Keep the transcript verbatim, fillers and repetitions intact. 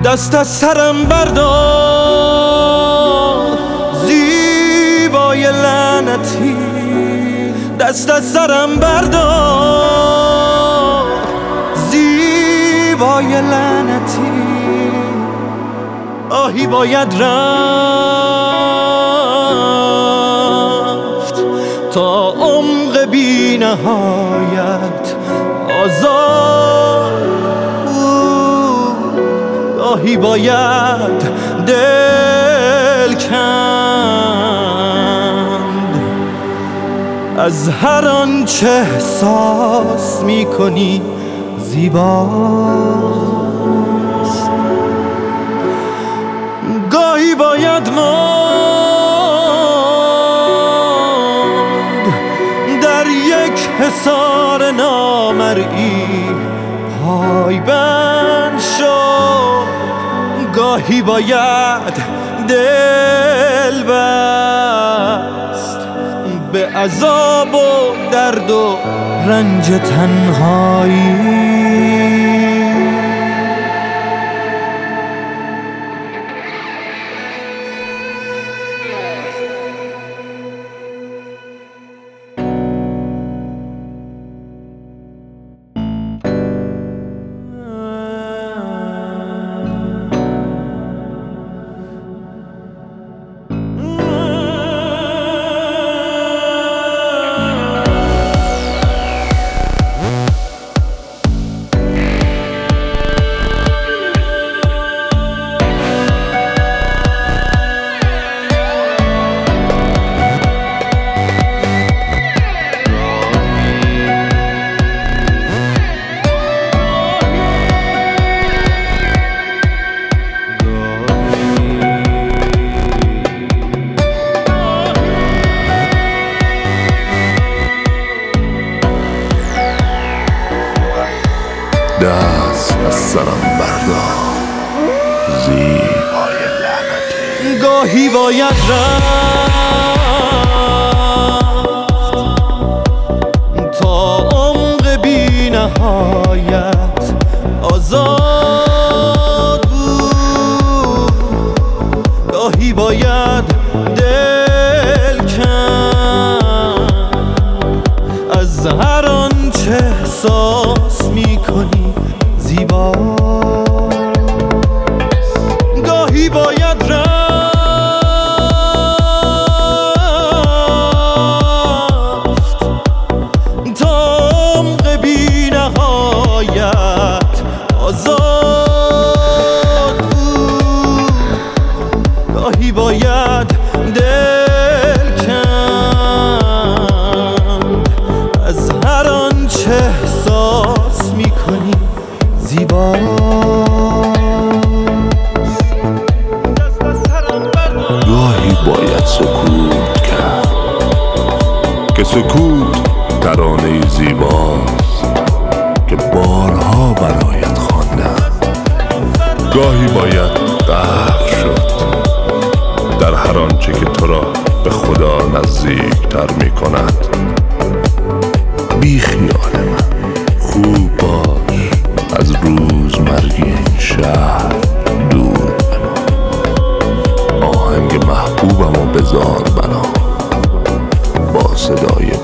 دست از سرم بردار زیبای لعنتی، دست از سرم بردار زیبای لعنتی. آهی باید رفت تا عمق بی نهایت آزاد بود، آهی باید دل کند از هر آنچه احساس می کنی زیباست. گاهی باید ماند در یک حصار نامرئی، پای بند شد. گاهی باید دل بست به عذاب و درد و رنج تنهایی. دست از سرم بردار زیبای لعنتی. گاهی باید رفت تا عمق بی نهایت آزاد بود، گاهی باید دل کند از هر آنچه احساس می کنی زیباست. گاهی باید رفت تا عمق بی نهایت آزاد بود، گاهی باید دل کند از هر آنچه احساس می کنی زیباست. گاهی باید سکوت کرد که سکوت ترانه زیباست که بارها برایت خواندم. گاهی باید غرق شد در هر آنچه که تو را به خدا نزدیکتر می کند. بی خیال من خوب باش، از روزمرگی این شهر دور بمان. آهنگ محبوبم و بذار برام با صدای